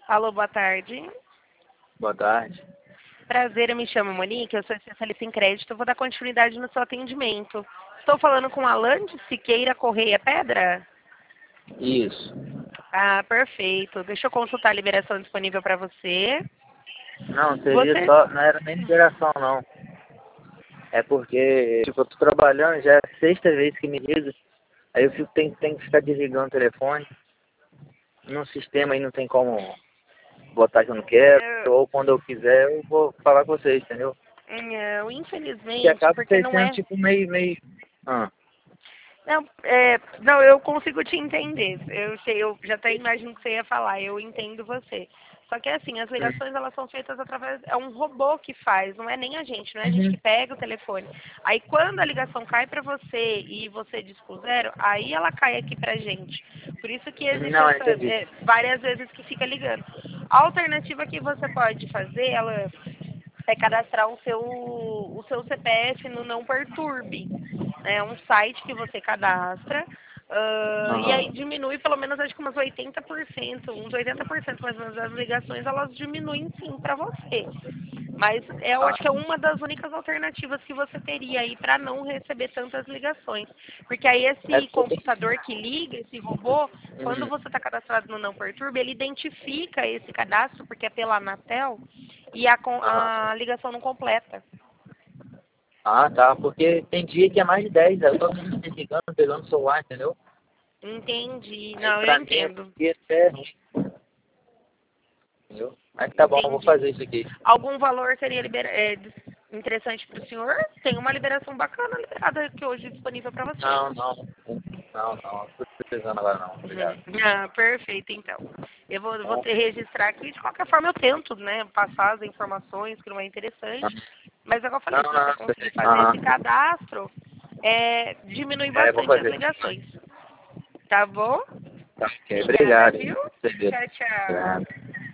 Alô, boa tarde. Boa tarde. Prazer, eu me chamo Monique, eu sou especialista em crédito, eu vou dar continuidade no seu atendimento. Estou falando com Alan de Siqueira Correia Pedra? Isso. Ah, perfeito. Deixa eu consultar a liberação disponível para você. Não, seria Você... só, não era nem liberação não. É porque, tipo, eu tô trabalhando, já é a sexta vez que me liga, aí eu fico, tenho que ficar desligando o telefone. No sistema aí não tem como botar que eu não quero, ou quando eu quiser eu vou falar com vocês, entendeu? Não, Que infelizmente, acaba porque não sendo é... tipo meio... Ah, Não, eu consigo te entender. Eu sei, eu já até imagino o que você ia falar. Eu entendo você. Só que assim, as ligações elas são feitas através é um robô que faz, não é nem a gente, não é a gente que pega o telefone. Aí quando a ligação cai para você e você diz pro zero, aí ela cai aqui pra gente. Por isso que existe não, essa entendi. várias vezes que fica ligando. A alternativa que você pode fazer, ela é cadastrar o seu CPF no Não Perturbe. É um site que você cadastra, e aí Aham. diminui pelo menos acho que umas 80%, uns 80% mais ou menos das ligações, elas diminuem sim para você. Mas eu Ah, acho que é uma das únicas alternativas que você teria aí para não receber tantas ligações. Porque aí é esse porque... computador que liga, esse robô, quando Uhum. você está cadastrado no Não Perturbe, ele identifica esse cadastro, porque é pela Anatel, e Aham. a ligação não completa. Ah, tá, porque tem dia que é mais de 10, eu tô me ligando, pegando o celular, entendeu? Entendi. Aí Não, eu pra mim é entendo. porque é ruim, entendeu? Mas tá bom, eu vou Entendi. fazer isso aqui. Algum valor seria interessante para o senhor? Tem uma liberação bacana liberada aqui hoje disponível para você. Não, não. Não, não. Não tô precisando agora não. Obrigado. Uhum. Ah, perfeito, então. Eu vou Bom, te registrar aqui. De qualquer forma, eu tento, né, passar as informações, que não é interessante. Mas, como eu falei, não, se você não. conseguir fazer Aham. esse cadastro, diminui É, vou bastante as fazer sim. ligações. Tá bom? Tá, ok. Obrigada, Obrigado, viu? hein? Por serviço. Tchau, tchau. Obrigado.